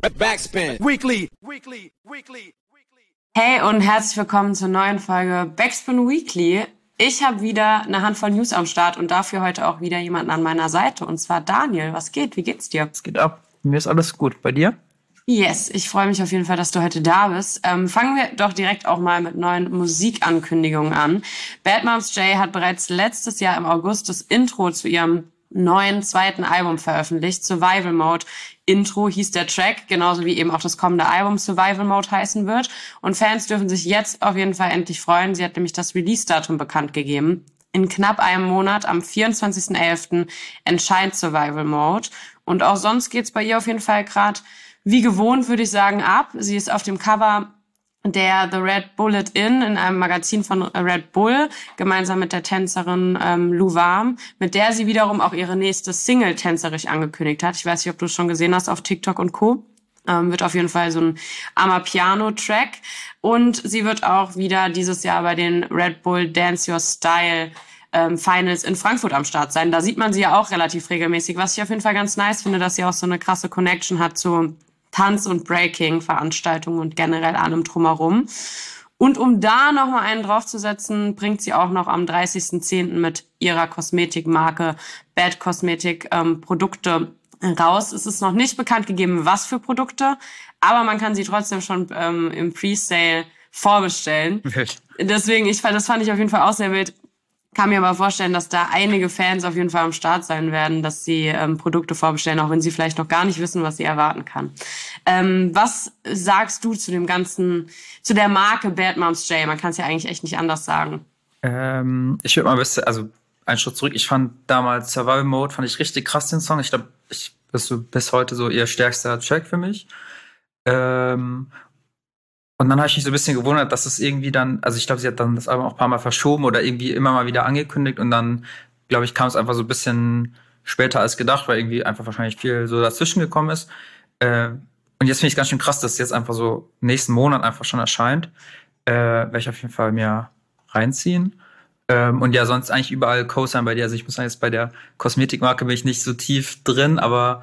Backspin. Weekly. Hey und herzlich willkommen zur neuen Folge Backspin Weekly. Ich habe wieder eine Handvoll News am Start und dafür heute auch wieder jemanden an meiner Seite, und zwar Daniel. Was geht? Wie geht's dir? Es geht ab. Mir ist alles gut. Bei dir? Yes, ich freue mich auf jeden Fall, dass du heute da bist. Fangen wir doch direkt auch mal mit neuen Musikankündigungen an. Bad Moms J hat bereits letztes Jahr im August das Intro zu ihrem neuen zweiten Album veröffentlicht. Survival Mode Intro hieß der Track, genauso wie eben auch das kommende Album Survival Mode heißen wird. Und Fans dürfen sich jetzt auf jeden Fall endlich freuen. Sie hat nämlich das Release-Datum bekannt gegeben. In knapp einem Monat, am 24.11. erscheint Survival Mode. Und auch sonst geht's bei ihr auf jeden Fall gerade wie gewohnt, würde ich sagen, ab. Sie ist auf dem Cover der The Red Bullet in einem Magazin von Red Bull, gemeinsam mit der Tänzerin Lou Warm, mit der sie wiederum auch ihre nächste Single tänzerisch angekündigt hat. Ich weiß nicht, ob du es schon gesehen hast auf TikTok und Co. Wird auf jeden Fall so ein Amapiano-Track. Und sie wird auch wieder dieses Jahr bei den Red Bull Dance Your Style Finals in Frankfurt am Start sein. Da sieht man sie ja auch relativ regelmäßig, was ich auf jeden Fall ganz nice finde, dass sie auch so eine krasse Connection hat zu Tanz- und Breaking-Veranstaltungen und generell allem drumherum. Und um da nochmal einen draufzusetzen, bringt sie auch noch am 30.10. mit ihrer Kosmetikmarke Bad Cosmetic Produkte raus. Es ist noch nicht bekannt gegeben, was für Produkte, aber man kann sie trotzdem schon im Presale vorbestellen. Wild. Deswegen, das fand ich auf jeden Fall auch sehr wild. Kann mir aber vorstellen, dass da einige Fans auf jeden Fall am Start sein werden, dass sie Produkte vorbestellen, auch wenn sie vielleicht noch gar nicht wissen, was sie erwarten kann. Was sagst du zu dem ganzen, zu der Marke Bad Moms J? Man kann es ja eigentlich echt nicht anders sagen. Ich würde mal einen Schritt zurück. Ich fand damals Survival Mode, fand ich richtig krass, den Song. Ich glaube, das ist so bis heute so ihr stärkster Track für mich. Und dann habe ich mich so ein bisschen gewundert, dass es irgendwie dann, also ich glaube, sie hat dann das Album auch ein paar Mal verschoben oder irgendwie immer mal wieder angekündigt und dann, glaube ich, kam es einfach so ein bisschen später als gedacht, weil irgendwie einfach wahrscheinlich viel so dazwischen gekommen ist. Und jetzt finde ich es ganz schön krass, dass es jetzt einfach so nächsten Monat einfach schon erscheint. Werde ich auf jeden Fall mir reinziehen. Und ja, sonst eigentlich überall Co-Sign bei dir. Also ich muss sagen, jetzt bei der Kosmetikmarke bin ich nicht so tief drin, aber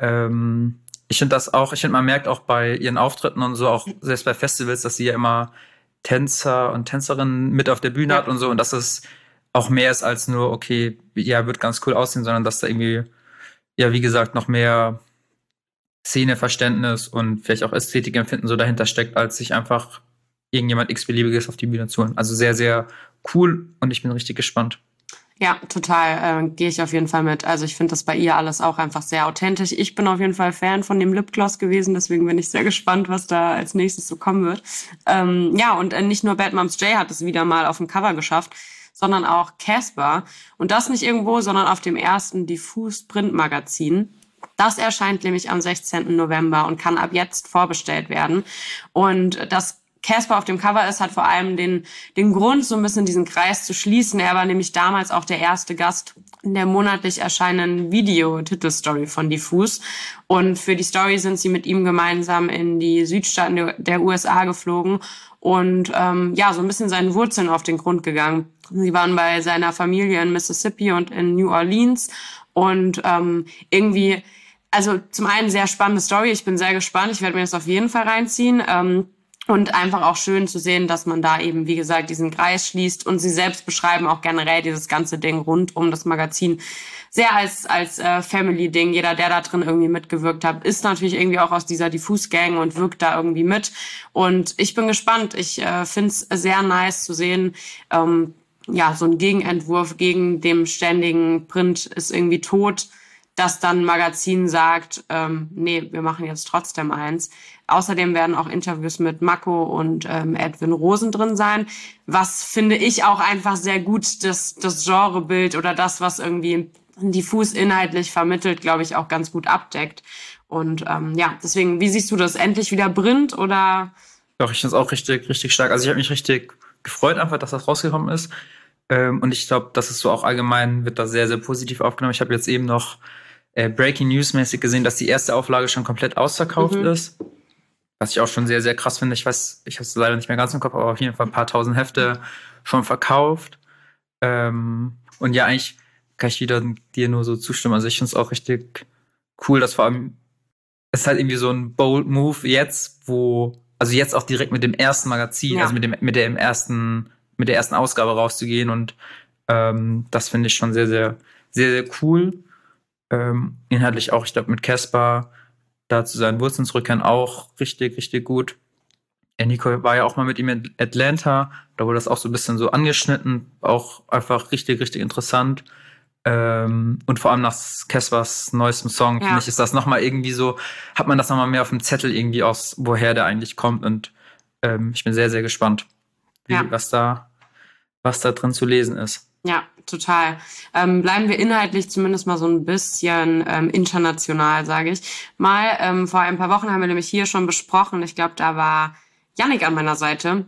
ich finde man merkt auch bei ihren Auftritten und so, auch selbst bei Festivals, dass sie ja immer Tänzer und Tänzerinnen mit auf der Bühne hat und so, und dass es auch mehr ist als nur, okay, ja, wird ganz cool aussehen, sondern dass da irgendwie, ja, wie gesagt, noch mehr Szeneverständnis und vielleicht auch Ästhetikempfinden so dahinter steckt, als sich einfach irgendjemand x-beliebiges auf die Bühne zu holen. Also sehr, sehr cool und ich bin richtig gespannt. Ja, total, gehe ich auf jeden Fall mit. Also ich finde das bei ihr alles auch einfach sehr authentisch. Ich bin auf jeden Fall Fan von dem Lipgloss gewesen, deswegen bin ich sehr gespannt, was da als nächstes so kommen wird. Ja, und nicht nur Bad Moms J hat es wieder mal auf dem Cover geschafft, sondern auch Casper. Und das nicht irgendwo, sondern auf dem ersten Diffus Printmagazin. Das erscheint nämlich am 16. November und kann ab jetzt vorbestellt werden. Und das Casper auf dem Cover ist, hat vor allem den Grund, so ein bisschen diesen Kreis zu schließen. Er war nämlich damals auch der erste Gast in der monatlich erscheinenden Video-Titelstory von Diffus. Und für die Story sind sie mit ihm gemeinsam in die Südstaaten der USA geflogen und so ein bisschen seinen Wurzeln auf den Grund gegangen. Sie waren bei seiner Familie in Mississippi und in New Orleans und irgendwie, also zum einen sehr spannende Story. Ich bin sehr gespannt. Ich werde mir das auf jeden Fall reinziehen. Und einfach auch schön zu sehen, dass man da eben, wie gesagt, diesen Kreis schließt. Und sie selbst beschreiben auch generell dieses ganze Ding rund um das Magazin sehr als Family-Ding. Jeder, der da drin irgendwie mitgewirkt hat, ist natürlich irgendwie auch aus dieser Diffus-Gang und wirkt da irgendwie mit. Und ich bin gespannt. Ich finde es sehr nice zu sehen, so ein Gegenentwurf gegen dem ständigen Print ist irgendwie tot, dass dann ein Magazin sagt, nee, wir machen jetzt trotzdem eins. Außerdem werden auch Interviews mit Mako und Edwin Rosen drin sein, was, finde ich, auch einfach sehr gut das Genrebild oder das, was irgendwie Diffus inhaltlich vermittelt, glaube ich, auch ganz gut abdeckt. Und deswegen, wie siehst du das? Endlich wieder Print oder? Doch, ich finde es auch richtig, richtig stark. Also ich habe mich richtig gefreut einfach, dass das rausgekommen ist. Und ich glaube, das ist so auch allgemein, wird da sehr, sehr positiv aufgenommen. Ich habe jetzt eben noch Breaking News-mäßig gesehen, dass die erste Auflage schon komplett ausverkauft ist. Was ich auch schon sehr, sehr krass finde. Ich weiß, ich habe es leider nicht mehr ganz im Kopf, aber auf jeden Fall ein paar tausend Hefte schon verkauft. Und ja, eigentlich kann ich wieder dir nur so zustimmen. Also ich finde es auch richtig cool, dass vor allem es ist halt irgendwie so ein bold Move jetzt, also jetzt auch direkt mit dem ersten Magazin, Ja. also mit der ersten Ausgabe rauszugehen und das finde ich schon sehr, sehr, sehr, sehr cool. Inhaltlich auch, ich glaube, mit Caspar da zu seinen Wurzeln zurückkehren auch richtig, richtig gut. Nico war ja auch mal mit ihm in Atlanta, da wurde das auch so ein bisschen so angeschnitten, auch einfach richtig, richtig interessant. Und vor allem nach Caspars neuestem Song, finde Ja. ich, ist das nochmal irgendwie so, hat man das nochmal mehr auf dem Zettel irgendwie aus, woher der eigentlich kommt. Und ich bin sehr, sehr gespannt, Ja. was da drin zu lesen ist. Ja, total. Bleiben wir inhaltlich zumindest mal so ein bisschen international, sage ich mal. Vor ein paar Wochen haben wir nämlich hier schon besprochen, ich glaube, da war Yannick an meiner Seite,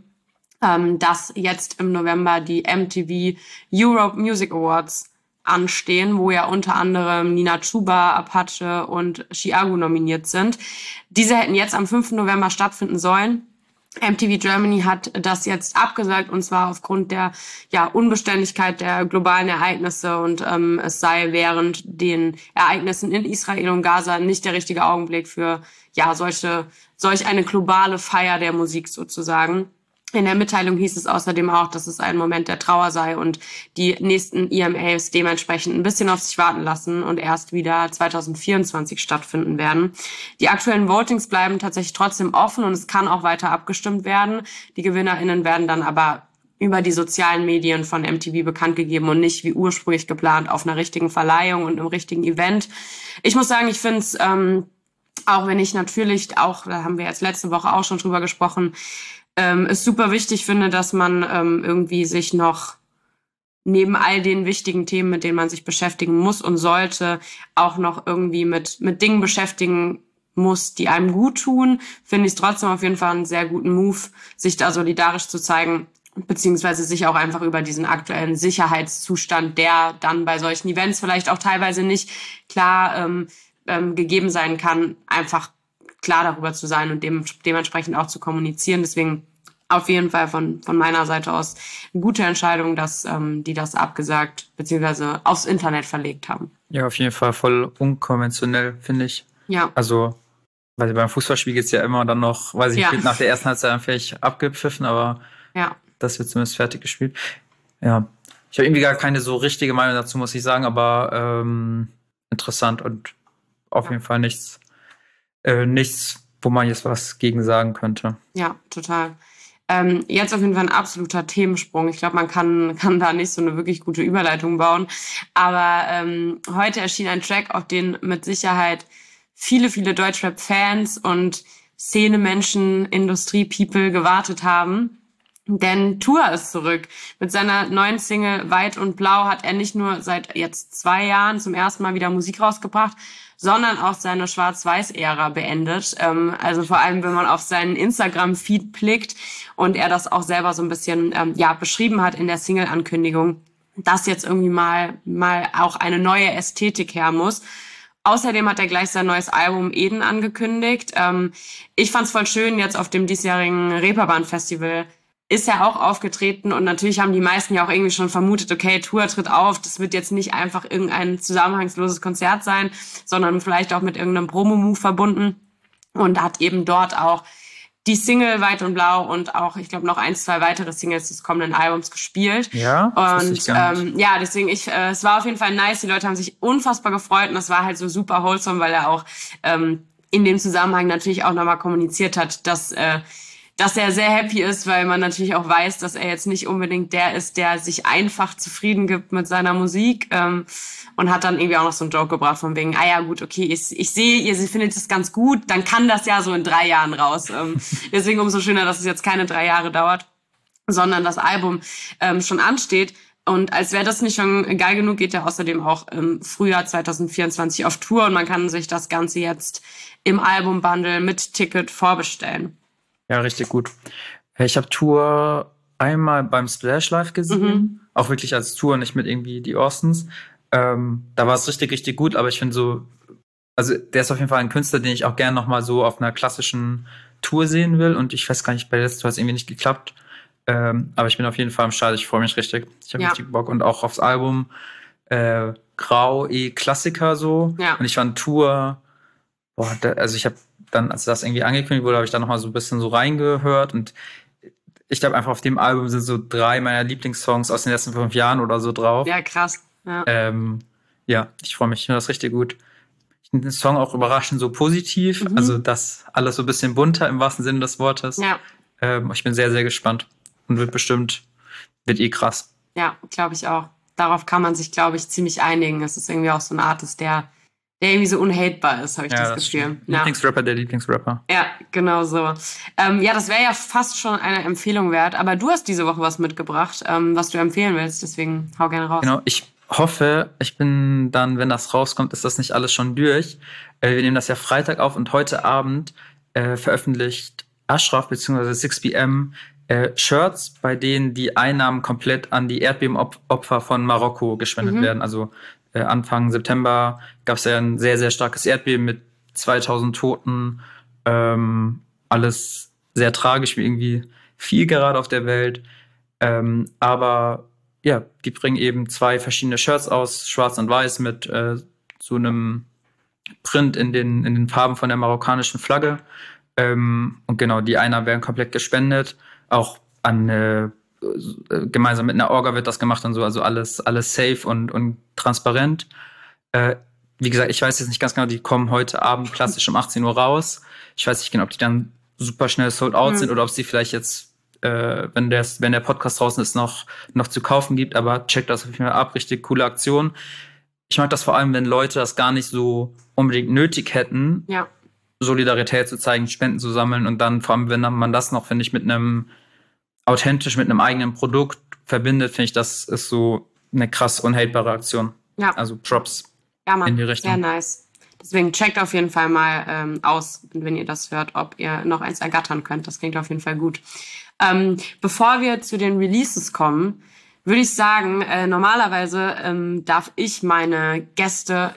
dass jetzt im November die MTV Europe Music Awards anstehen, wo ja unter anderem Nina Chuba, Apache und Chiago nominiert sind. Diese hätten jetzt am 5. November stattfinden sollen. MTV Germany hat das jetzt abgesagt, und zwar aufgrund der Unbeständigkeit der globalen Ereignisse, und es sei während den Ereignissen in Israel und Gaza nicht der richtige Augenblick für solch eine globale Feier der Musik sozusagen. In der Mitteilung hieß es außerdem auch, dass es ein Moment der Trauer sei und die nächsten EMAs dementsprechend ein bisschen auf sich warten lassen und erst wieder 2024 stattfinden werden. Die aktuellen Votings bleiben tatsächlich trotzdem offen und es kann auch weiter abgestimmt werden. Die GewinnerInnen werden dann aber über die sozialen Medien von MTV bekannt gegeben und nicht wie ursprünglich geplant auf einer richtigen Verleihung und einem richtigen Event. Ich muss sagen, ich finde es, auch wenn ich natürlich auch, da haben wir jetzt letzte Woche auch schon drüber gesprochen, es super wichtig finde, dass man irgendwie sich noch neben all den wichtigen Themen, mit denen man sich beschäftigen muss und sollte, auch noch irgendwie mit Dingen beschäftigen muss, die einem gut tun, finde ich es trotzdem auf jeden Fall einen sehr guten Move, sich da solidarisch zu zeigen, beziehungsweise sich auch einfach über diesen aktuellen Sicherheitszustand, der dann bei solchen Events vielleicht auch teilweise nicht klar gegeben sein kann, einfach klar darüber zu sein und dementsprechend auch zu kommunizieren. Deswegen auf jeden Fall von meiner Seite aus eine gute Entscheidung, dass die das abgesagt bzw. aufs Internet verlegt haben. Ja, auf jeden Fall voll unkonventionell, finde ich. Ja. Also, weil beim Fußballspiel geht's ja immer dann noch, weiß ich, nach der ersten Halbzeit dann vielleicht abgepfiffen, aber das wird zumindest fertig gespielt. Ja, ich habe irgendwie gar keine so richtige Meinung dazu, muss ich sagen, aber interessant und auf jeden Fall nichts, wo man jetzt was gegen sagen könnte. Ja, total. Jetzt auf jeden Fall ein absoluter Themensprung. Ich glaube, man kann da nicht so eine wirklich gute Überleitung bauen. Aber heute erschien ein Track, auf den mit Sicherheit viele, viele Deutschrap-Fans und Szene-Menschen, Industrie-People gewartet haben. Denn Tour ist zurück. Mit seiner neuen Single Weit und Blau hat er nicht nur seit jetzt 2 Jahren zum ersten Mal wieder Musik rausgebracht, sondern auch seine Schwarz-Weiß-Ära beendet. Also vor allem, wenn man auf seinen Instagram-Feed blickt und er das auch selber so ein bisschen beschrieben hat in der Single-Ankündigung, dass jetzt irgendwie mal auch eine neue Ästhetik her muss. Außerdem hat er gleich sein neues Album Eden angekündigt. Ich fand's voll schön, jetzt auf dem diesjährigen Reeperbahn-Festival ist er auch aufgetreten, und natürlich haben die meisten ja auch irgendwie schon vermutet, okay, Tour tritt auf, das wird jetzt nicht einfach irgendein zusammenhangsloses Konzert sein, sondern vielleicht auch mit irgendeinem Promo-Move verbunden, und hat eben dort auch die Single Weit und Blau und auch, ich glaube, noch 1, 2 weitere Singles des kommenden Albums gespielt. Ja, und deswegen es war auf jeden Fall nice, die Leute haben sich unfassbar gefreut, und das war halt so super wholesome, weil er auch in dem Zusammenhang natürlich auch nochmal kommuniziert hat, dass er sehr happy ist, weil man natürlich auch weiß, dass er jetzt nicht unbedingt der ist, der sich einfach zufrieden gibt mit seiner Musik, und hat dann irgendwie auch noch so einen Joke gebracht von wegen, ja gut, okay, ich sehe, ihr findet es ganz gut, dann kann das ja so in 3 Jahren raus. Deswegen umso schöner, dass es jetzt keine 3 Jahre dauert, sondern das Album schon ansteht. Und als wäre das nicht schon geil genug, geht er außerdem auch im Frühjahr 2024 auf Tour, und man kann sich das Ganze jetzt im Albumbundle mit Ticket vorbestellen. Ja, richtig gut. Ich habe Tour einmal beim Splash Live gesehen, auch wirklich als Tour, nicht mit irgendwie die Austins. Da war es richtig, richtig gut, aber ich finde so, also der ist auf jeden Fall ein Künstler, den ich auch gerne nochmal so auf einer klassischen Tour sehen will, und ich weiß gar nicht, bei der letzten Tour hat es irgendwie nicht geklappt, aber ich bin auf jeden Fall am Start, ich freue mich richtig. Ich habe richtig Bock, und auch aufs Album Grau, Klassiker so. Ja. Und ich fand Tour Boah, also ich habe dann, als das irgendwie angekündigt wurde, habe ich da nochmal so ein bisschen so reingehört und ich glaube einfach auf dem Album sind so 3 meiner Lieblingssongs aus den letzten 5 Jahren oder so drauf. Ja, krass. Ja. Ja, ich freue mich, ich finde das richtig gut. Ich finde den Song auch überraschend so positiv, also das alles so ein bisschen bunter im wahrsten Sinne des Wortes. Ja. Ich bin sehr, sehr gespannt und wird krass. Ja, glaube ich auch. Darauf kann man sich, glaube ich, ziemlich einigen. Es ist irgendwie auch so ein Artist, der irgendwie so unhatebar ist, habe ich das Gefühl. Stimmt. Lieblingsrapper der Lieblingsrapper. Ja, genau so. Ja, das wäre ja fast schon eine Empfehlung wert. Aber du hast diese Woche was mitgebracht, was du empfehlen willst. Deswegen hau gerne raus. Genau, ich hoffe, ich bin dann, wenn das rauskommt, ist das nicht alles schon durch. Wir nehmen das ja Freitag auf und heute Abend veröffentlicht Ashraf bzw. 6pm Shirts, bei denen die Einnahmen komplett an die Erdbebenopfer von Marokko gespendet werden. Also Anfang September gab es ja ein sehr, sehr starkes Erdbeben mit 2000 Toten. Alles sehr tragisch, wie irgendwie viel gerade auf der Welt. Aber ja, die bringen eben 2 verschiedene Shirts aus, schwarz und weiß, mit so einem Print in den Farben von der marokkanischen Flagge. Und genau, die Einnahmen werden komplett gespendet. Auch an gemeinsam mit einer Orga wird das gemacht und so, also alles safe und transparent. Wie gesagt, ich weiß jetzt nicht ganz genau, die kommen heute Abend klassisch um 18 Uhr raus. Ich weiß nicht genau, ob die dann super schnell sold out sind oder ob sie vielleicht jetzt, wenn der Podcast draußen ist, noch zu kaufen gibt, aber checkt das auf jeden Fall ab, richtig coole Aktion. Ich mag das vor allem, wenn Leute das gar nicht so unbedingt nötig hätten, Solidarität zu zeigen, Spenden zu sammeln und dann vor allem, wenn man das noch, finde ich, mit einem eigenen Produkt verbindet, finde ich, das ist so eine krass unhaterbare Aktion. Ja. Also Props in die Richtung. Sehr nice. Deswegen checkt auf jeden Fall mal aus, wenn ihr das hört, ob ihr noch eins ergattern könnt. Das klingt auf jeden Fall gut. Bevor wir zu den Releases kommen, würde ich sagen, normalerweise darf ich meine Gäste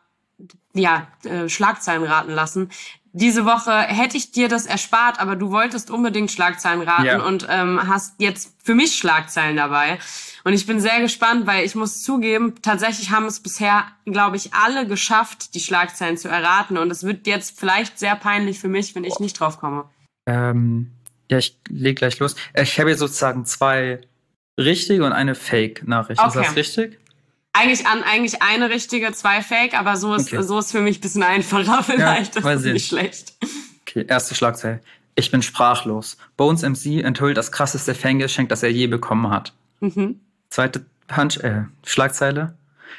Schlagzeilen raten lassen. Diese Woche hätte ich dir das erspart, aber du wolltest unbedingt Schlagzeilen raten und hast jetzt für mich Schlagzeilen dabei. Und ich bin sehr gespannt, weil ich muss zugeben, tatsächlich haben es bisher, glaube ich, alle geschafft, die Schlagzeilen zu erraten. Und es wird jetzt vielleicht sehr peinlich für mich, wenn ich nicht drauf komme. Ja, ich leg gleich los. Ich habe jetzt sozusagen 2 richtige und eine Fake-Nachricht. Okay. Ist das richtig? Eigentlich eine richtige, 2 Fake, aber so ist für mich ein bisschen einfacher vielleicht. Ja, das ist nicht schlecht. Okay, erste Schlagzeile. Ich bin sprachlos. Bones MC enthüllt das krasseste Fangeschenk, das er je bekommen hat. Zweite Schlagzeile.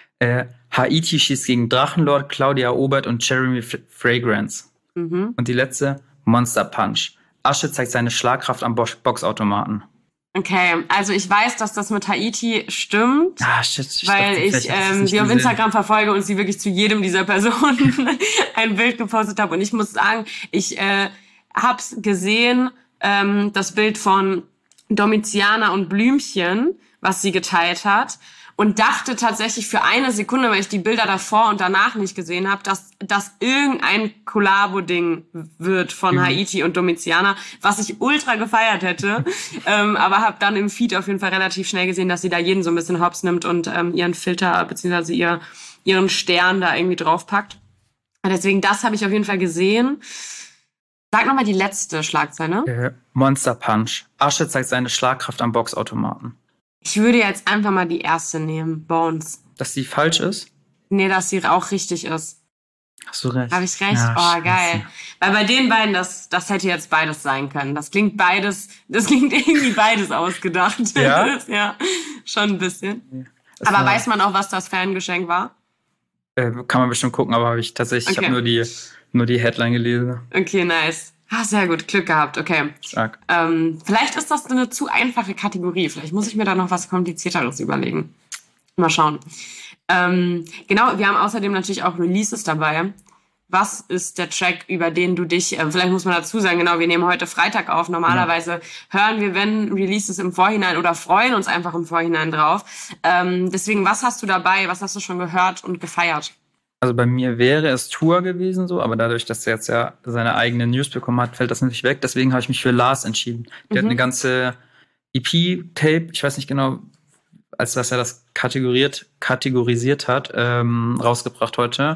Haiti schießt gegen Drachenlord, Claudia Obert und Jeremy Fragrance. Und die letzte, Monster Punch. Asche zeigt seine Schlagkraft am Boxautomaten. Okay, also ich weiß, dass das mit Haiti stimmt, shit, weil ich sie auf Instagram verfolge und sie wirklich zu jedem dieser Personen ein Bild gepostet habe. Und ich muss sagen, ich hab's gesehen, das Bild von Domitiana und Blümchen, was sie geteilt hat. Und dachte tatsächlich für eine Sekunde, weil ich die Bilder davor und danach nicht gesehen habe, dass das irgendein Collabo-Ding wird von Haiti und Domitiana, was ich ultra gefeiert hätte. Aber habe dann im Feed auf jeden Fall relativ schnell gesehen, dass sie da jeden so ein bisschen hops nimmt und ihren Filter bzw. ihren Stern da irgendwie draufpackt. Deswegen, das habe ich auf jeden Fall gesehen. Sag nochmal die letzte Schlagzeile. Monster Punch. Asche zeigt seine Schlagkraft am Boxautomaten. Ich würde jetzt einfach mal die erste nehmen, Bones. Dass die falsch ist? Nee, dass sie auch richtig ist. Hast du recht. Habe ich recht? Ja, geil. Weil bei den beiden, das hätte jetzt beides sein können. Das klingt irgendwie beides ausgedacht. Ja? Ja, schon ein bisschen. Aber weiß man auch, was das Fangeschenk war? Kann man bestimmt gucken, aber ich habe nur die Headline gelesen. Okay, nice. Sehr gut, Glück gehabt, okay. Stark. Vielleicht ist das eine zu einfache Kategorie. Vielleicht muss ich mir da noch was Komplizierteres überlegen. Mal schauen. Genau, wir haben außerdem natürlich auch Releases dabei. Was ist der Track, über den du dich, vielleicht muss man dazu sagen, genau, wir nehmen heute Freitag auf. Normalerweise hören wir, wenn Releases im Vorhinein oder freuen uns einfach im Vorhinein drauf. Deswegen, was hast du dabei? Was hast du schon gehört und gefeiert? Also bei mir wäre es Tour gewesen so, aber dadurch, dass er jetzt ja seine eigene News bekommen hat, fällt das natürlich weg. Deswegen habe ich mich für Lars entschieden. Der hat eine ganze EP-Tape, ich weiß nicht genau, als dass er das kategorisiert hat, rausgebracht heute.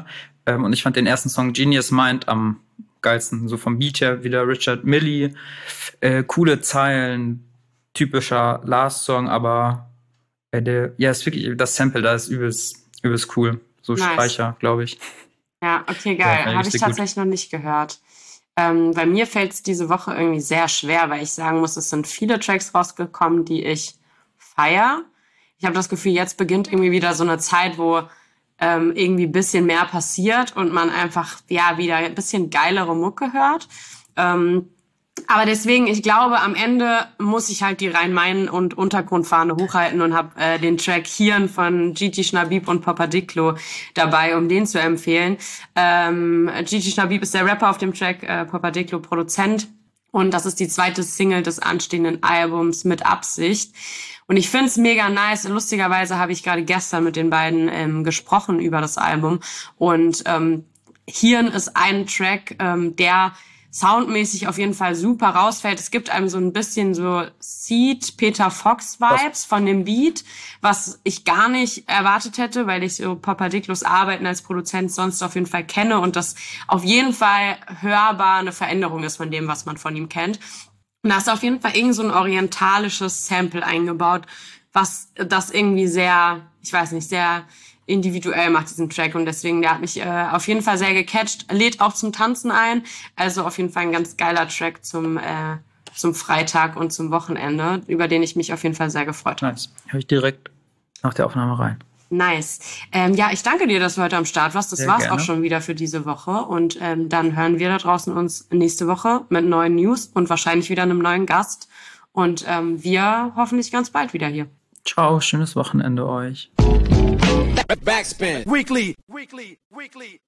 Und ich fand den ersten Song Genius Mind am geilsten. So vom Beat her wieder Richard Millie. Coole Zeilen, typischer Last-Song, aber ist wirklich, das Sample da ist übelst cool. So nice. Streicher, glaube ich. Ja, okay, geil. Habe ich tatsächlich noch nicht gehört. Bei mir fällt es diese Woche irgendwie sehr schwer, weil ich sagen muss, es sind viele Tracks rausgekommen, die ich feier. Ich habe das Gefühl, jetzt beginnt irgendwie wieder so eine Zeit, wo irgendwie ein bisschen mehr passiert und man einfach wieder ein bisschen geilere Mucke hört. Aber deswegen, ich glaube, am Ende muss ich halt die Rhein-Main- und Untergrundfahne hochhalten und habe den Track Hirn von Gigi Schnabib und Papa Diclo dabei, um den zu empfehlen. Gigi Schnabib ist der Rapper auf dem Track, Papa Diclo Produzent. Und das ist die zweite Single des anstehenden Albums Mit Absicht. Und ich find's mega nice. Lustigerweise habe ich gerade gestern mit den beiden gesprochen über das Album. Und Hirn ist ein Track, der soundmäßig auf jeden Fall super rausfällt. Es gibt einem so ein bisschen so Seed, Peter Fox Vibes von dem Beat, was ich gar nicht erwartet hätte, weil ich so Papa Diclos Arbeiten als Produzent sonst auf jeden Fall kenne und das auf jeden Fall hörbar eine Veränderung ist von dem, was man von ihm kennt. Und da ist auf jeden Fall irgend so ein orientalisches Sample eingebaut, was das irgendwie sehr, ich weiß nicht, sehr individuell macht, diesen Track. Und deswegen, der hat mich auf jeden Fall sehr gecatcht. Lädt auch zum Tanzen ein. Also auf jeden Fall ein ganz geiler Track zum Freitag und zum Wochenende, über den ich mich auf jeden Fall sehr gefreut habe. Nice. Hör ich direkt nach der Aufnahme rein. Nice. Ich danke dir, dass du heute am Start warst. Das sehr war's gerne. Auch schon wieder für diese Woche. Und dann hören wir da draußen uns nächste Woche mit neuen News und wahrscheinlich wieder einem neuen Gast. Und wir hoffentlich ganz bald wieder hier. Ciao, schönes Wochenende euch. Backspin. Weekly.